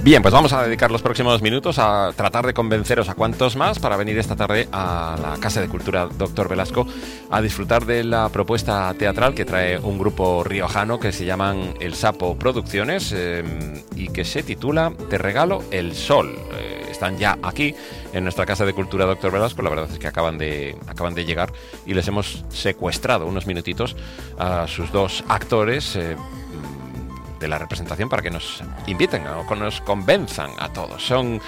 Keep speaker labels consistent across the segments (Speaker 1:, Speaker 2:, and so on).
Speaker 1: Bien, pues vamos a dedicar los próximos minutos a tratar de convenceros a cuantos más para venir esta tarde a la Casa de Cultura Dr. Velasco a disfrutar de la propuesta teatral que trae un grupo riojano que se llaman El Sapo Producciones y que se titula Te regalo el sol. Están ya aquí en nuestra Casa de Cultura Dr. Velasco. La verdad es que acaban de llegar y les hemos secuestrado unos minutitos a sus dos actores de la representación para que nos inviten o nos convenzan a todos. Son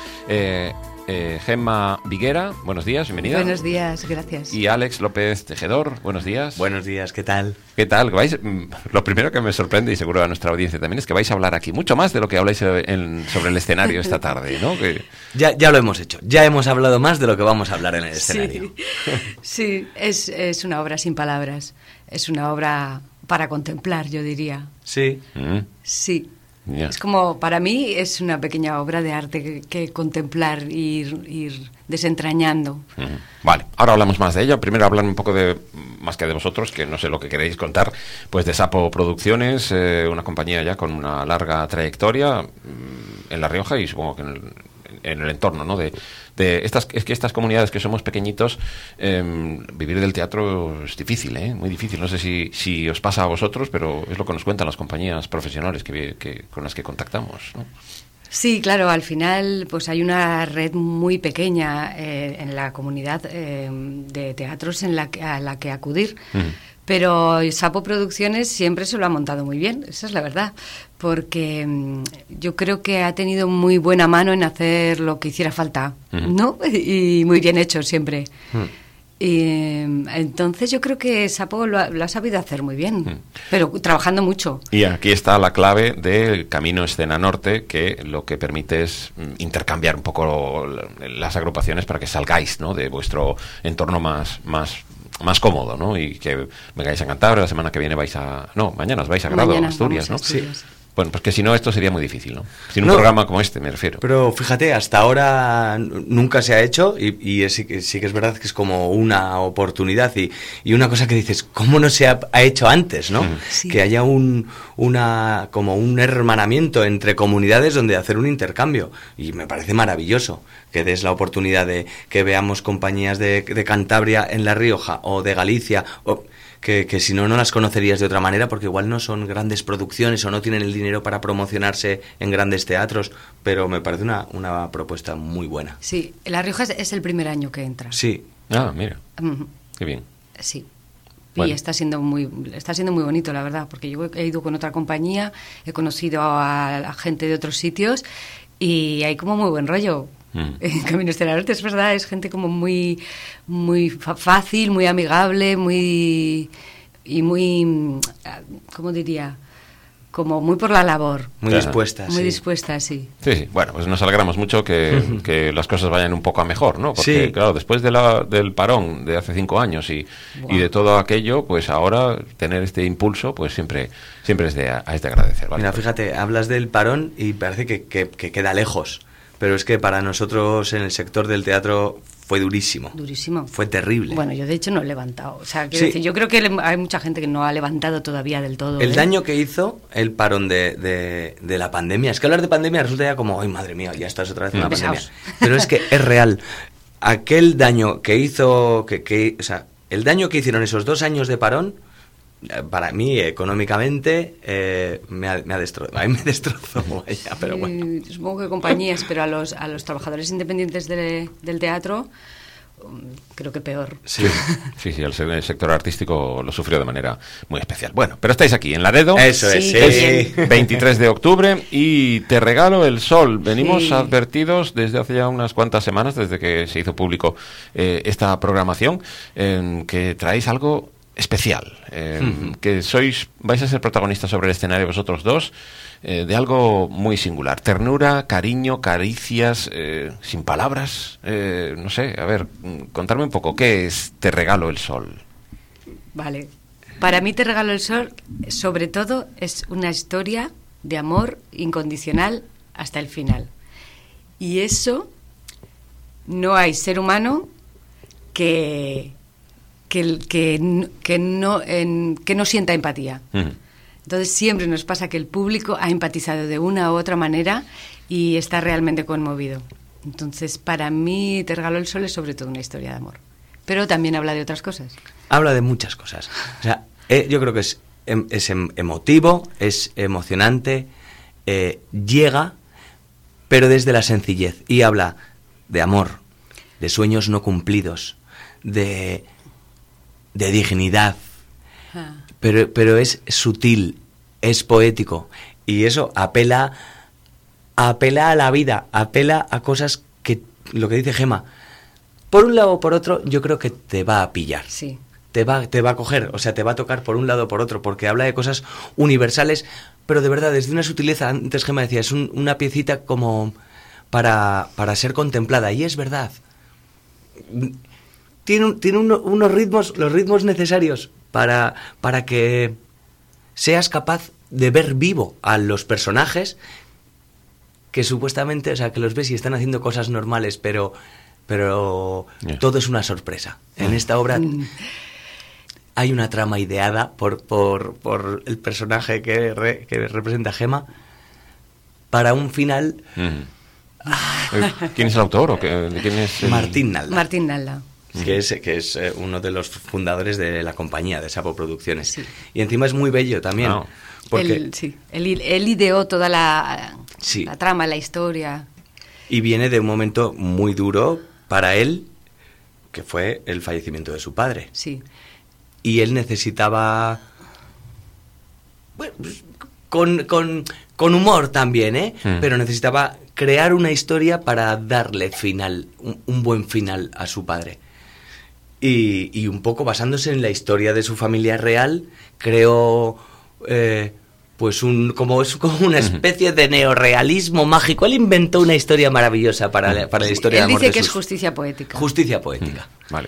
Speaker 1: Gemma Viguera, buenos días, bienvenida.
Speaker 2: Buenos días, gracias.
Speaker 1: Y Alex López Tejedor, buenos días.
Speaker 3: Buenos días, ¿qué tal?
Speaker 1: ¿Qué tal? Lo primero que me sorprende, y seguro a nuestra audiencia también, es que vais a hablar aquí mucho más de lo que habláis sobre el escenario esta tarde, ¿no? Que...
Speaker 3: Ya lo hemos hecho, ya hemos hablado más de lo que vamos a hablar en el escenario.
Speaker 2: Sí, es una obra sin palabras, es una obra para contemplar, yo diría.
Speaker 3: Sí.
Speaker 2: Sí.
Speaker 1: Yeah.
Speaker 2: Es como, para mí, es una pequeña obra de arte que contemplar, ir desentrañando.
Speaker 1: Vale, ahora hablamos más de ella. Primero hablar un poco más que de vosotros, que no sé lo que queréis contar, pues de Sapo Producciones, una compañía ya con una larga trayectoria en La Rioja y supongo que en el entorno, ¿no? Estas comunidades que somos pequeñitos, vivir del teatro es difícil, muy difícil. No sé si os pasa a vosotros, pero es lo que nos cuentan las compañías profesionales con las que contactamos, ¿no?
Speaker 2: Sí, claro, al final pues hay una red muy pequeña en la comunidad de teatros a la que acudir. Pero Sapo Producciones siempre se lo ha montado muy bien, esa es la verdad, porque yo creo que ha tenido muy buena mano en hacer lo que hiciera falta, ¿no? Y muy bien hecho siempre. Y entonces yo creo que Sapo lo ha sabido hacer muy bien, pero trabajando mucho.
Speaker 1: Y aquí está la clave del Camino Escena Norte, que lo que permite es intercambiar un poco las agrupaciones para que salgáis, ¿no?, de vuestro entorno más cómodo, ¿no? Y que vengáis a Cantabria, la semana que viene mañana os vais a Grado, a Asturias, ¿no?
Speaker 2: Sí.
Speaker 1: Bueno, pues que si no, esto sería muy difícil, ¿no? Sin un programa como este, me refiero.
Speaker 3: Pero fíjate, hasta ahora nunca se ha hecho y sí que es verdad que es como una oportunidad y una cosa que dices, ¿cómo no se ha hecho antes, no?
Speaker 2: Sí.
Speaker 3: Que haya como un hermanamiento entre comunidades donde hacer un intercambio. Y me parece maravilloso que des la oportunidad de que veamos compañías de Cantabria en La Rioja o de Galicia que si no las conocerías de otra manera porque igual no son grandes producciones o no tienen el dinero para promocionarse en grandes teatros, pero me parece una propuesta muy buena.
Speaker 2: Sí, La Rioja es el primer año que entra.
Speaker 3: Sí.
Speaker 1: Ah, mira, qué bien.
Speaker 2: Sí.
Speaker 1: Bueno.
Speaker 2: Y está siendo muy bonito, la verdad, porque yo he ido con otra compañía, he conocido a la gente de otros sitios y hay como muy buen rollo. En Camino Escena Norte, es verdad, es gente como muy fácil, muy amigable, muy, ¿cómo diría? Como muy por la labor.
Speaker 3: Muy dispuesta,
Speaker 2: Muy dispuesta, sí.
Speaker 1: Sí, bueno, pues nos alegramos mucho que las cosas vayan un poco a mejor, ¿no? Porque,
Speaker 3: sí,
Speaker 1: claro, después del parón de hace 5 años y de todo aquello, pues ahora tener este impulso, pues siempre es de agradecer, ¿vale?
Speaker 3: Mira, fíjate, hablas del parón y parece que queda lejos. Pero es que para nosotros en el sector del teatro fue durísimo.
Speaker 2: Durísimo.
Speaker 3: Fue terrible.
Speaker 2: Bueno, yo de hecho no he levantado. O sea,
Speaker 3: Sí.
Speaker 2: decir, yo creo que hay mucha gente que no ha levantado todavía del todo.
Speaker 3: El daño que hizo el parón de la pandemia. Es que hablar de pandemia resulta ya como, ay, madre mía, ya estás otra vez en una pandemia. Pero es que es real. Aquel daño que hizo, o sea, el daño que hicieron esos 2 años de parón, para mí, económicamente, me ha destrozado. A mí me destrozó, vaya, pero bueno.
Speaker 2: Supongo que compañías, pero a los trabajadores independientes del teatro, creo que peor.
Speaker 1: Sí, el sector artístico lo sufrió de manera muy especial. Bueno, pero estáis aquí, en Laredo.
Speaker 3: Eso es, sí.
Speaker 1: Es 23 de octubre y Te regalo el sol. Venimos advertidos desde hace ya unas cuantas semanas, desde que se hizo público esta programación, que traéis algo especial, que vais a ser protagonistas sobre el escenario vosotros dos, de algo muy singular, ternura, cariño, caricias, sin palabras, no sé, a ver, contarme un poco, ¿qué es Te regalo el sol?
Speaker 2: Vale, para mí Te regalo el sol, sobre todo, es una historia de amor incondicional hasta el final, y eso no hay ser humano que no sienta empatía. Entonces siempre nos pasa que el público ha empatizado de una u otra manera y está realmente conmovido. Entonces, para mí, Te regaló el sol es sobre todo una historia de amor. Pero también habla de otras cosas.
Speaker 3: Habla de muchas cosas. O sea, yo creo que es emotivo, es emocionante, llega, pero desde la sencillez. Y habla de amor, de sueños no cumplidos, de dignidad. Pero es sutil, es poético. Y eso apela a la vida, apela a cosas que, lo que dice Gemma, por un lado o por otro, yo creo que te va a pillar.
Speaker 2: Sí.
Speaker 3: Te va a coger, o sea, te va a tocar por un lado o por otro, porque habla de cosas universales, pero de verdad, desde una sutileza. Antes Gemma decía, es una piecita como para ser contemplada, y es verdad. Tiene unos ritmos, los ritmos necesarios para que seas capaz de ver vivo a los personajes que supuestamente, o sea, que los ves y están haciendo cosas normales, pero todo es una sorpresa. En esta obra hay una trama ideada por el personaje que representa Gemma para un final.
Speaker 1: ¿Quién es el autor? ¿Quién es
Speaker 3: Martín Nalda.
Speaker 2: Martín Nalda.
Speaker 3: Que es uno de los fundadores de la compañía, de Sapo Producciones.
Speaker 2: Sí.
Speaker 3: Y encima es muy bello también. Porque
Speaker 2: Él ideó toda la
Speaker 3: Sí.
Speaker 2: la trama, la historia.
Speaker 3: Y viene de un momento muy duro para él, que fue el fallecimiento de su padre.
Speaker 2: Sí.
Speaker 3: Y él necesitaba... Bueno, con humor también, ¿eh? Pero necesitaba crear una historia para darle final, un buen final a su padre. Y un poco basándose en la historia de su familia real, creó... pues como una especie de neorrealismo mágico. Él inventó una historia maravillosa para la historia de amor.
Speaker 2: Él dice que es justicia poética.
Speaker 3: Justicia poética.
Speaker 1: Vale.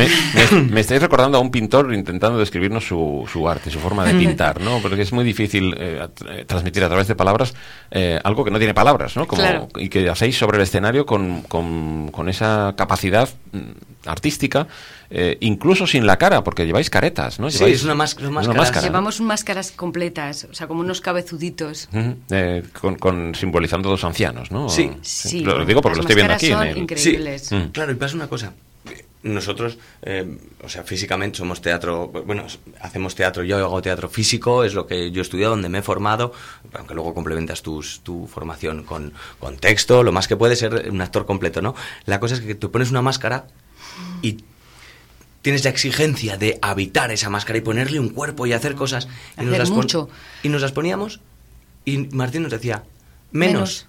Speaker 1: Me estáis recordando a un pintor intentando describirnos su arte, su forma de pintar, ¿no? Porque es muy difícil transmitir a través de palabras algo que no tiene palabras, ¿no?
Speaker 2: Claro.
Speaker 1: Y que hacéis sobre el escenario con esa capacidad artística, incluso sin la cara, porque lleváis caretas, ¿no?
Speaker 3: Sí,
Speaker 1: Lleváis
Speaker 3: es una máscara.
Speaker 2: Llevamos máscaras completas, o sea, como unos cabezuditos.
Speaker 1: simbolizando dos ancianos, ¿no?
Speaker 3: Sí.
Speaker 2: Sí,
Speaker 1: Lo digo porque lo estoy viendo aquí.
Speaker 2: son increíbles.
Speaker 3: Sí. Claro, y pasa una cosa. Nosotros, o sea, físicamente somos teatro, bueno, hacemos teatro, yo hago teatro físico, es lo que yo he estudiado, donde me he formado, aunque luego complementas tu formación con texto, lo más que puede ser un actor completo, ¿no? La cosa es que tú pones una máscara y tienes la exigencia de habitar esa máscara y ponerle un cuerpo y hacer cosas. Y nos las poníamos y Martín nos decía, menos.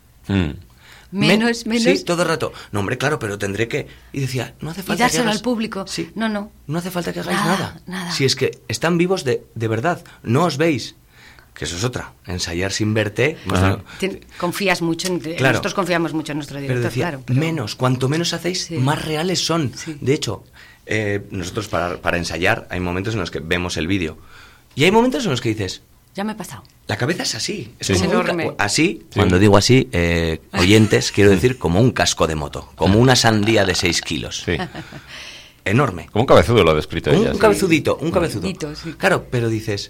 Speaker 3: Menos. Sí, todo el rato. No, hombre, claro, pero tendré que... Y decía, no hace falta
Speaker 2: y dárselo
Speaker 3: que hagas...
Speaker 2: al público.
Speaker 3: Sí.
Speaker 2: No.
Speaker 3: No hace falta que hagáis
Speaker 2: nada.
Speaker 3: Si es que están vivos de verdad, no os veis. Que eso es otra. Ensayar sin verte...
Speaker 2: Confías mucho en...
Speaker 3: Claro.
Speaker 2: Nosotros confiamos mucho en nuestro director,
Speaker 3: pero decía,
Speaker 2: claro. Pero...
Speaker 3: menos. Cuanto menos hacéis, más reales son.
Speaker 2: Sí.
Speaker 3: De hecho, nosotros para ensayar hay momentos en los que vemos el vídeo. Y hay momentos en los que dices...
Speaker 2: Ya me he pasado.
Speaker 3: La cabeza es así. Es
Speaker 2: como
Speaker 3: enorme. Así, cuando digo así, oyentes, quiero decir como un casco de moto. Como una sandía de 6 kilos.
Speaker 1: Sí.
Speaker 3: Enorme.
Speaker 1: Como un cabezudo lo ha descrito ella.
Speaker 3: Un cabezudito, un cabezudo.
Speaker 2: Sí.
Speaker 3: Claro, pero dices...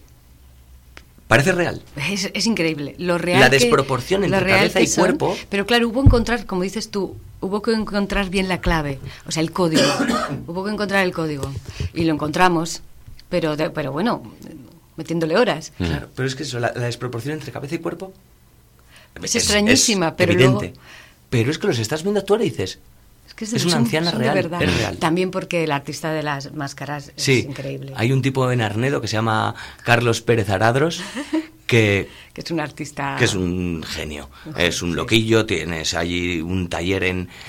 Speaker 3: Parece real.
Speaker 2: Es increíble. Lo real
Speaker 3: la desproporción entre cabeza y cuerpo.
Speaker 2: Pero claro, hubo que encontrar, como dices tú, hubo que encontrar bien la clave. O sea, el código. Hubo que encontrar el código. Y lo encontramos. Pero bueno... metiéndole horas.
Speaker 3: Claro, pero es que eso, la desproporción entre cabeza y cuerpo
Speaker 2: es extrañísima, pero
Speaker 3: evidente.
Speaker 2: luego...
Speaker 3: Pero es que los estás viendo actuar y dices, es una anciana real,
Speaker 2: de verdad.
Speaker 3: Es real.
Speaker 2: También porque el artista de las máscaras es increíble.
Speaker 3: Hay un tipo en Arnedo que se llama Carlos Pérez Aradros, que
Speaker 2: es un artista...
Speaker 3: que es un genio, es un loquillo, tienes allí un taller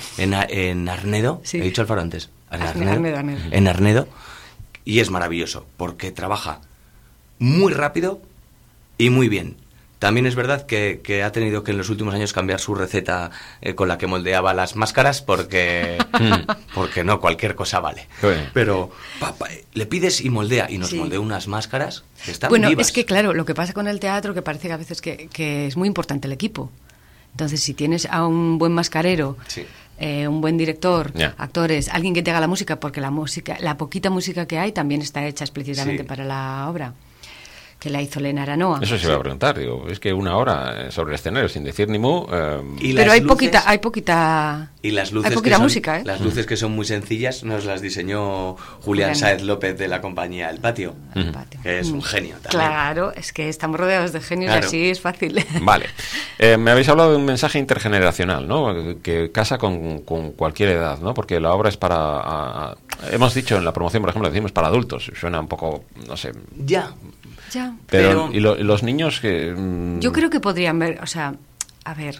Speaker 3: en Arnedo, he dicho Alfaro antes,
Speaker 2: Arnedo.
Speaker 3: En Arnedo, y es maravilloso, porque trabaja muy rápido y muy bien. También es verdad que ha tenido que en los últimos años cambiar su receta con la que moldeaba las máscaras porque no, cualquier cosa vale. Pero le pides y moldea, y nos moldea unas máscaras que están vivas.
Speaker 2: Es que claro, lo que pasa con el teatro, que parece que a veces que es muy importante el equipo. Entonces, si tienes a un buen mascarero, un buen director, actores, alguien que te haga la música, porque la poquita música que hay también está hecha explícitamente para la obra. que la hizo Lena Aranoa.
Speaker 1: Eso se iba a preguntar, digo, es que una hora sobre el escenario sin decir ni mu...
Speaker 2: Pero hay poquita
Speaker 3: y las luces,
Speaker 2: hay poquita música, ¿eh?
Speaker 3: Las luces que son muy sencillas nos las diseñó Julián Sáez López de la compañía El Patio, que es un genio también.
Speaker 2: Claro, es que estamos rodeados de genios,
Speaker 3: claro.
Speaker 2: Y así es fácil.
Speaker 1: Vale. Me habéis hablado de un mensaje intergeneracional, ¿no? Que casa con cualquier edad, ¿no? Porque la obra es para... hemos dicho en la promoción, por ejemplo, decimos para adultos. Suena un poco, no sé...
Speaker 3: Ya.
Speaker 1: Pero ¿y los niños que...?
Speaker 2: Yo creo que podrían ver, o sea, a ver...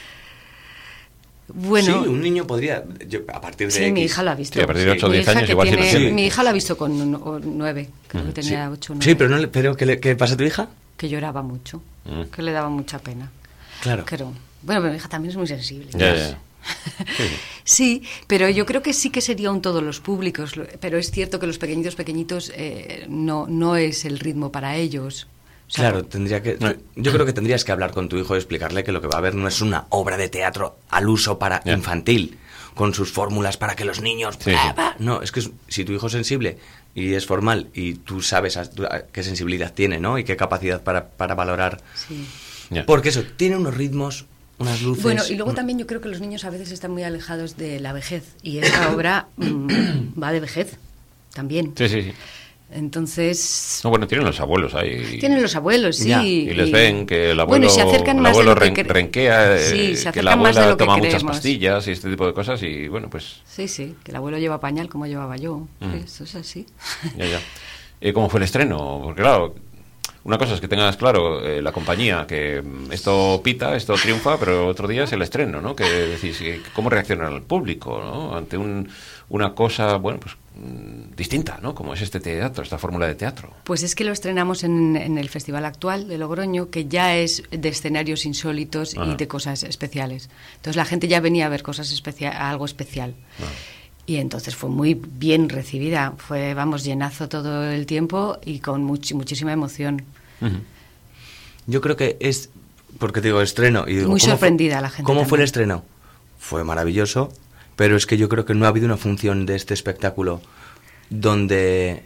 Speaker 2: Bueno,
Speaker 3: sí, un niño podría, a partir de
Speaker 2: sí,
Speaker 3: X.
Speaker 2: mi hija la ha visto.
Speaker 1: Sí, a partir de 8 o 10 años igual
Speaker 2: tiene,
Speaker 1: sí.
Speaker 2: Mi hija la ha visto con 9, creo que tenía 8 o 9.
Speaker 3: Sí, pero ¿qué pasa a tu hija?
Speaker 2: Que lloraba mucho, que le daba mucha pena.
Speaker 3: Claro.
Speaker 2: Bueno, pero mi hija también es muy sensible.
Speaker 1: Ya.
Speaker 2: Sí, pero yo creo que sí que serían todos los públicos, pero es cierto que los pequeñitos no es el ritmo para ellos. O sea,
Speaker 3: claro, yo creo que tendrías que hablar con tu hijo y explicarle que lo que va a ver no es una obra de teatro al uso para infantil, con sus fórmulas para que los niños...
Speaker 1: Sí.
Speaker 3: No, es que si tu hijo es sensible y es formal y tú sabes qué sensibilidad tiene, ¿no? Y qué capacidad para valorar...
Speaker 2: Sí.
Speaker 3: Porque eso, tiene unos ritmos, unas luces...
Speaker 2: Bueno, y luego también yo creo que los niños a veces están muy alejados de la vejez, y esta obra va de vejez también.
Speaker 1: Sí.
Speaker 2: Entonces...
Speaker 1: No, bueno, tienen los abuelos ahí.
Speaker 2: Tienen los abuelos, sí.
Speaker 1: Y les ven que el abuelo,
Speaker 2: bueno, se acercan más
Speaker 1: abuelo
Speaker 2: de lo que
Speaker 1: renquea,
Speaker 2: sí, se
Speaker 1: que la
Speaker 2: acercan más de
Speaker 1: abuela
Speaker 2: lo que
Speaker 1: toma muchas
Speaker 2: creemos.
Speaker 1: pastillas y este tipo de cosas y bueno, pues...
Speaker 2: Sí, que el abuelo lleva pañal como llevaba yo. Eso es así.
Speaker 1: Ya. ¿Cómo fue el estreno? Porque claro... Una cosa es que tengas claro la compañía, que esto pita, esto triunfa, pero otro día es el estreno, ¿no? Que decís, ¿cómo reacciona el público, ¿no? Ante una cosa, bueno, pues distinta, ¿no? Como es este teatro, esta fórmula de teatro.
Speaker 2: Pues es que lo estrenamos en el Festival Actual de Logroño, que ya es de escenarios insólitos y de cosas especiales. Entonces la gente ya venía a ver algo especial. Y entonces fue muy bien recibida. Fue, llenazo todo el tiempo y con muchísima emoción.
Speaker 3: Yo creo que es... Porque te digo, estreno... Y digo,
Speaker 2: muy sorprendida la gente.
Speaker 3: ¿Cómo
Speaker 2: también.
Speaker 3: fue el estreno? Fue maravilloso, pero es que yo creo que no ha habido una función de este espectáculo donde...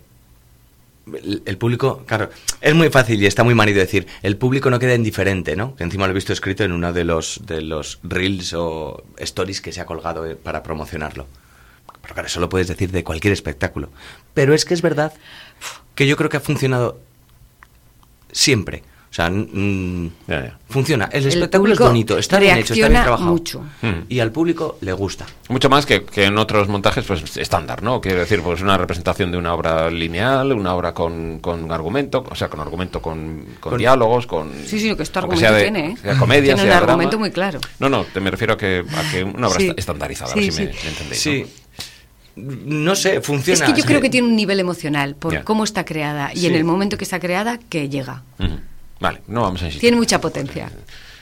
Speaker 3: El público, claro, es muy fácil y está muy manido decir, el público no queda indiferente, ¿no? Que encima lo he visto escrito en uno de los reels o stories que se ha colgado para promocionarlo. Pero claro, eso lo puedes decir de cualquier espectáculo. Pero es que es verdad que yo creo que ha funcionado siempre. O sea, funciona. El espectáculo es bonito, está bien hecho, está bien trabajado.
Speaker 2: Mucho.
Speaker 3: Y al público le gusta.
Speaker 1: Mucho más que en otros montajes pues estándar, ¿no? Quiero decir, pues una representación de una obra lineal, una obra con argumento, o sea, con diálogos, con...
Speaker 2: Sí, que esto argumento tiene, ¿eh?
Speaker 1: Sea comedia,
Speaker 2: tiene
Speaker 1: sea
Speaker 2: un argumento
Speaker 1: drama.
Speaker 2: muy claro.
Speaker 1: No, me refiero a que una obra estandarizada, a ver si me entendéis,
Speaker 3: sí. No sé, funciona.
Speaker 2: Es que yo creo que tiene un nivel emocional por cómo está creada y
Speaker 3: Sí.
Speaker 2: en el momento que está creada, que llega.
Speaker 1: Vale, no vamos a insistir.
Speaker 2: Tiene mucha potencia.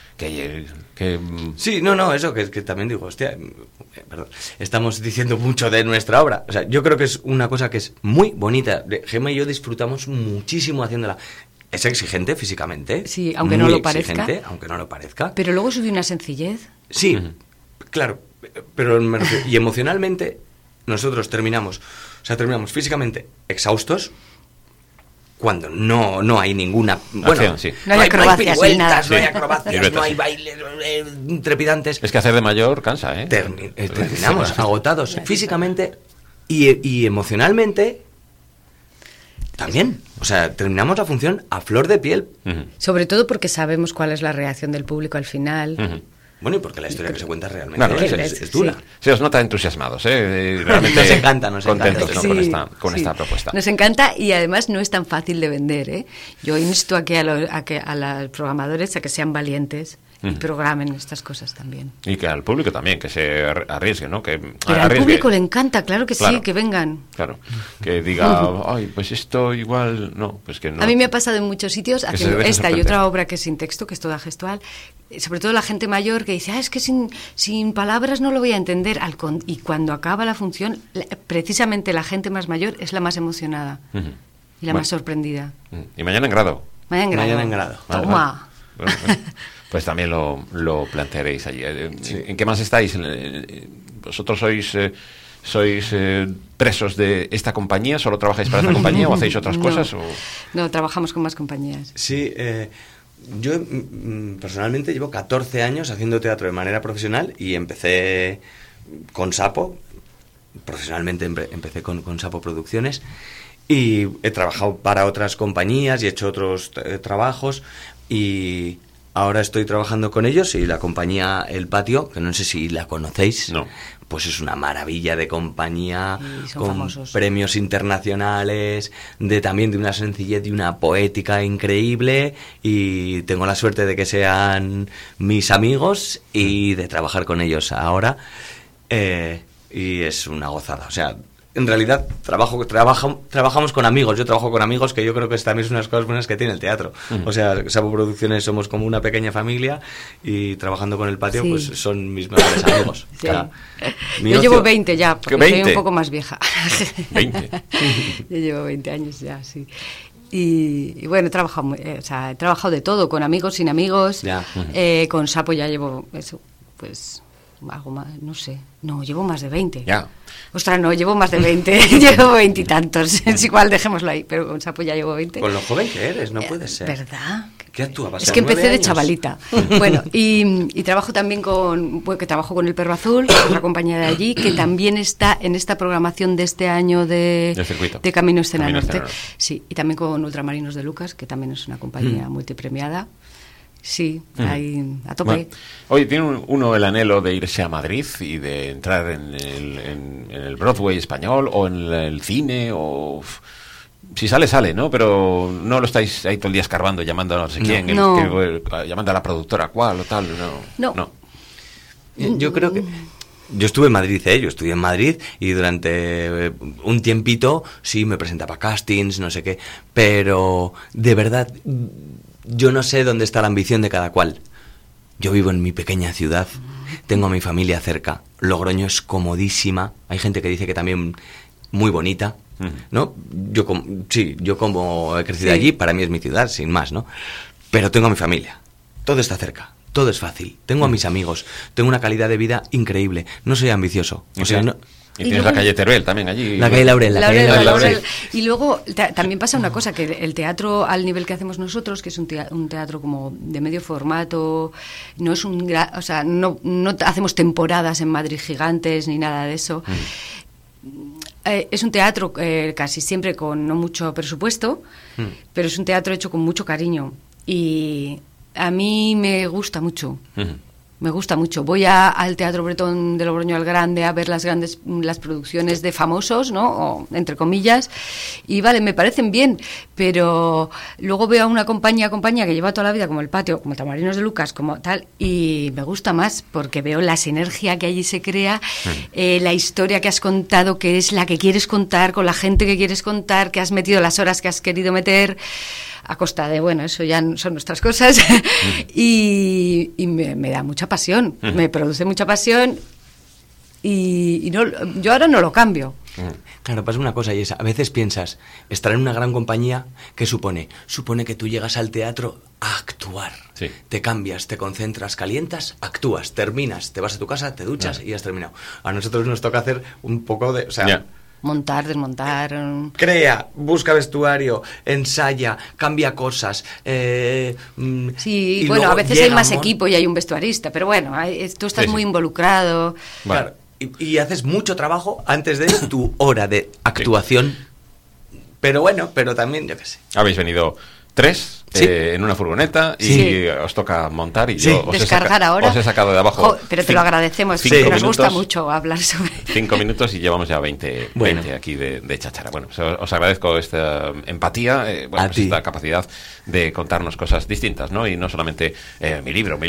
Speaker 3: Sí, eso que también digo, hostia, perdón, estamos diciendo mucho de nuestra obra. O sea, yo creo que es una cosa que es muy bonita. Gemma y yo disfrutamos muchísimo haciéndola. Es exigente físicamente.
Speaker 2: Sí, aunque no lo parezca.
Speaker 3: Aunque no lo parezca.
Speaker 2: Pero luego sube una sencillez.
Speaker 3: Sí, claro. Pero y emocionalmente nosotros terminamos físicamente exhaustos. Cuando no hay ninguna...
Speaker 1: Acción, sí.
Speaker 2: No hay acrobacias,
Speaker 3: no hay
Speaker 2: nada.
Speaker 3: no hay acrobacias, no hay bailes trepidantes.
Speaker 1: Es que hacer de mayor cansa, ¿eh?
Speaker 3: Terminamos agotados físicamente y emocionalmente también. O sea, terminamos la función a flor de piel.
Speaker 2: Sobre todo porque sabemos cuál es la reacción del público al final.
Speaker 3: Bueno, y porque la historia que se cuenta realmente es dura.
Speaker 1: Se os nota entusiasmados, ¿eh? Realmente
Speaker 3: nos encanta.
Speaker 1: Contentos, ¿no?
Speaker 2: Sí,
Speaker 1: con esta propuesta.
Speaker 2: Nos encanta y además no es tan fácil de vender, ¿eh? Yo insto a los programadores a que sean valientes y programen estas cosas también.
Speaker 1: Y que al público también, que se arriesgue, ¿no?
Speaker 2: Pero al público le encanta, claro que sí, que vengan.
Speaker 1: Claro, que diga, ay, pues esto igual, no, pues que no.
Speaker 2: A mí me ha pasado en muchos sitios haciendo esta y otra obra que es sin texto, que es toda gestual, sobre todo la gente mayor que dice, es que sin palabras no lo voy a entender, y cuando acaba la función, precisamente la gente más mayor es la más emocionada y la más sorprendida.
Speaker 1: Y mañana en grado.
Speaker 2: Mañana en grado. Toma.
Speaker 1: Bueno, pues también lo plantearéis allí. ¿En qué más estáis? Vosotros sois ¿Sois presos de esta compañía? ¿Solo trabajáis para esta compañía o hacéis otras cosas?
Speaker 2: No, trabajamos con más compañías.
Speaker 3: Sí, yo personalmente llevo 14 años haciendo teatro de manera profesional y empecé con Sapo. Profesionalmente empecé con Sapo Producciones y he trabajado para otras compañías y he hecho otros trabajos y ahora estoy trabajando con ellos y la compañía El Patio, que no sé si la conocéis,
Speaker 1: no.
Speaker 3: Pues es una maravilla de compañía,
Speaker 2: son
Speaker 3: con
Speaker 2: famosos.
Speaker 3: Premios internacionales, también de una sencillez y una poética increíble, y tengo la suerte de que sean mis amigos y de trabajar con ellos ahora, y es una gozada. O sea, en realidad trabajamos con amigos. Yo trabajo con amigos, que yo creo que también es una de las cosas buenas que tiene el teatro. O sea, Sapo Producciones somos como una pequeña familia y trabajando con El Patio, pues son mis mejores amigos.
Speaker 2: Sí.
Speaker 3: O sea,
Speaker 2: yo llevo 20 ya, porque
Speaker 1: 20.
Speaker 2: soy un poco más vieja.
Speaker 1: 20.
Speaker 2: Yo llevo 20 años ya, sí. Y bueno, he trabajado de todo, con amigos, sin amigos.
Speaker 3: Ya.
Speaker 2: Con Sapo ya llevo eso, pues algo más, no sé. No, llevo más de 20.
Speaker 1: Ya.
Speaker 2: Ostras, no, llevo más de 20. Llevo 20 y tantos. Es igual, dejémoslo ahí. Pero con Sapo ya llevo 20.
Speaker 3: Con lo joven que eres, no puede ser.
Speaker 2: ¿Verdad?
Speaker 3: ¿Qué actuabas?
Speaker 2: Es que empecé de chavalita. Bueno, y trabajo también trabajo con El Perro Azul, otra compañía de allí, que también está en esta programación de este año de Camino Escena Norte. Sí, y también con Ultramarinos de Lucas, que también es una compañía multipremiada. Sí, ahí a tope.
Speaker 1: Bueno, oye, ¿tiene uno el anhelo de irse a Madrid y de entrar en el Broadway español o en el cine? O si sale, ¿no? Pero no lo estáis ahí todo el día escarbando, llamando a no sé quién, llamando a la productora cuál o tal. No.
Speaker 3: Yo creo que... Yo estuve en Madrid, yo estuve en Madrid y durante un tiempito sí me presentaba a castings, no sé qué, pero de verdad... Yo no sé dónde está la ambición de cada cual. Yo vivo en mi pequeña ciudad, tengo a mi familia cerca, Logroño es comodísima, hay gente que dice que también muy bonita, ¿no? Yo como he crecido allí, para mí es mi ciudad, sin más, ¿no? Pero tengo a mi familia, todo está cerca, todo es fácil, tengo a mis amigos, tengo una calidad de vida increíble, no soy ambicioso, o sea, no...
Speaker 1: Y tienes la calle Teruel también allí.
Speaker 3: La calle Laurel.
Speaker 2: Laurel. Y luego también pasa una cosa, que el teatro al nivel que hacemos nosotros, que es un teatro como de medio formato, no es no hacemos temporadas en Madrid gigantes ni nada de eso. Es un teatro casi siempre con no mucho presupuesto, pero es un teatro hecho con mucho cariño. Y a mí me gusta mucho. Me gusta mucho. Voy al Teatro Bretón de Logroño al Grande a ver las producciones de famosos, ¿no? O, entre comillas, y vale, me parecen bien, pero luego veo a una compañía que lleva toda la vida, como El Patio, como Ultramarinos de Lucas, como tal, y me gusta más porque veo la sinergia que allí se crea, la historia que has contado, que es la que quieres contar, con la gente que quieres contar, que has metido las horas que has querido meter, a costa de, bueno, eso ya son nuestras cosas, y me da mucha pasión, me produce mucha pasión, y no, yo ahora no lo cambio.
Speaker 3: Claro, pasa una cosa, y es, a veces piensas, estar en una gran compañía, ¿qué supone? Supone que tú llegas al teatro a actuar.
Speaker 1: Sí.
Speaker 3: Te cambias, te concentras, calientas, actúas, terminas, te vas a tu casa, te duchas y has terminado. A nosotros nos toca hacer un poco de... O sea,
Speaker 2: montar, desmontar...
Speaker 3: Crea, busca vestuario, ensaya, cambia cosas.
Speaker 2: Sí, bueno, a veces hay más equipo y hay un vestuarista, pero bueno, tú estás muy involucrado.
Speaker 3: Claro, y haces mucho trabajo antes de tu hora de actuación. Pero bueno, pero también, yo qué sé.
Speaker 1: Habéis venido 3 en una furgoneta y os toca montar y yo os he sacado de abajo.
Speaker 2: Pero te lo agradecemos, nos gusta mucho hablar sobre...
Speaker 1: 5 minutos y llevamos ya 20 aquí de cháchara. Bueno, pues os agradezco esta empatía, pues esta capacidad de contarnos cosas distintas, ¿no? Y no solamente mi libro,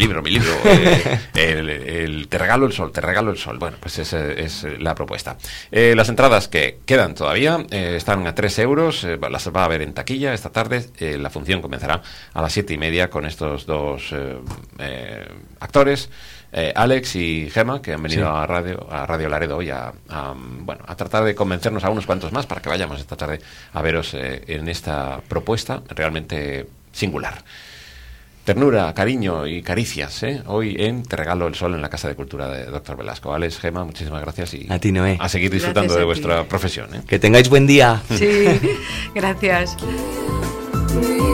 Speaker 1: te regalo el sol. Bueno, pues esa es la propuesta. Las entradas que quedan todavía están a 3 euros, las va a ver en taquilla esta tarde. La función comenzará a las 7:30 con estos dos actores, Alex y Gemma, que han venido a Radio Laredo hoy a tratar de convencernos a unos cuantos más para que vayamos esta tarde a veros en esta propuesta realmente singular. ternura, cariño y caricias, hoy en Te regalo el sol en la Casa de Cultura de Dr. Velasco. Alex, Gemma, muchísimas gracias y
Speaker 3: a ti, Noé.
Speaker 1: A seguir disfrutando de vuestra profesión.
Speaker 3: Que tengáis buen día.
Speaker 2: Sí, gracias.